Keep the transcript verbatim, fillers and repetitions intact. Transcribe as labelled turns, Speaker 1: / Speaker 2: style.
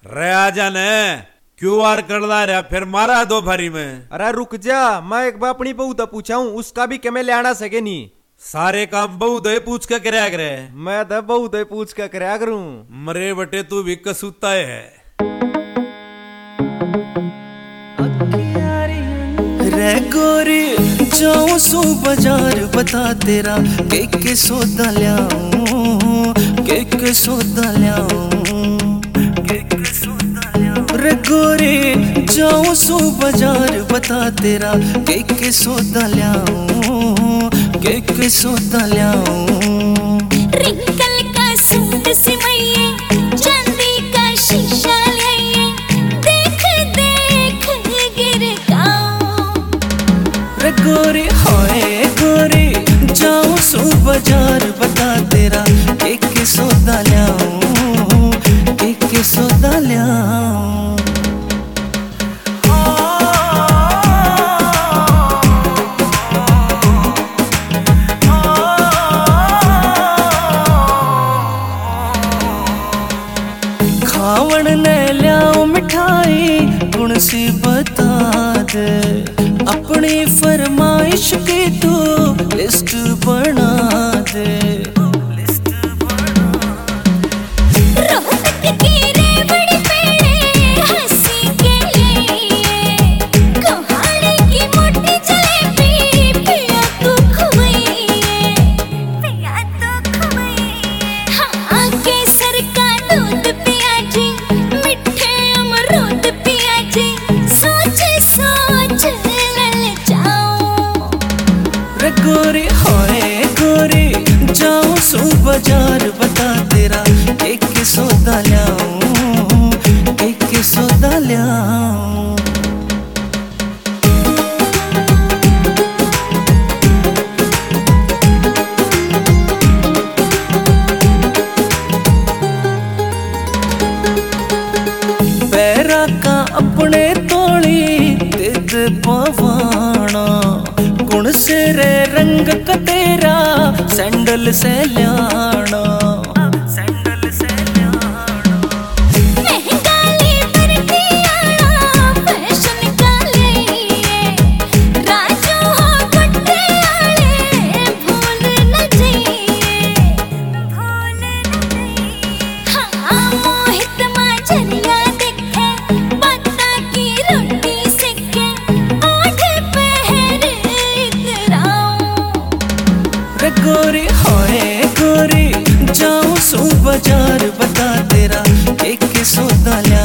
Speaker 1: रे आजा ने क्यू आर कर ला रहा फिर मारा दो भरी में।
Speaker 2: अरे रुक जा, मैं एक बार अपनी बहू तो पूछा हूँ, उसका भी क्या मैं ले आना सके नहीं।
Speaker 1: सारे काम बहू दे पूछ के कराया करे।
Speaker 2: मैं तो बहू दे पूछ के कराया करूँ।
Speaker 1: मरे बटे तू भी कसूता है।
Speaker 3: रे गोरी जाऊं सू बाजार बता तेरा के के सौदा लियाऊं, के के सौदा लियाऊं, के के सौदा लियाऊं। रे गोरी जाऊं सू बाजार बता तेरा के के सौदा लियाऊं, के के सौदा लियाऊं।
Speaker 4: रिंकल का सूट सिमइए, चांदी का शीशा लाइए, देख देख गिर गाऊं।
Speaker 3: रे गोरी होए गोरी जाऊं सू बाजार बता तेरा के के सौदा लियाऊं, के के सौदा लियाऊं। खावण ने लियाओ मिठाई गुण सी बता दे, अपनी फरमाइश की तू लिस्ट बना दे।
Speaker 4: रोहतक की रेवड़ी पेड़े हंसी के लिए, कोहाड़े की मोटी जलेबी पिया तू खुआइए, पिया तू खुआइए। हाँ केसर का दूध पिया जी, मिठे अमरूद पिया जी, सोच सोच ललचाऊं।
Speaker 3: रे गोरी होए गोरी जाऊं सू बाजार बता तेरा एक के सौदा लियाऊं, एक के सौदा लियाऊं। पैरा का अपने तोड़ी तिद पवाना, गुण से रे रंग का तेरा सैंडल से लियाना, सैंडल से लियाना।
Speaker 4: महंगा ले बरती आना फैशन का लिए, राजू हो गुड्डे आले भूल न जाइए, भूल न जाइए। हाँ मोहित माचरिया देखे, पत्ता की रोटी सेके, ओढ़े पहर इतराऊं।
Speaker 3: रे गोरी होए गोरी जाऊं सू बाजार बता तेरा एक के सौदा लिया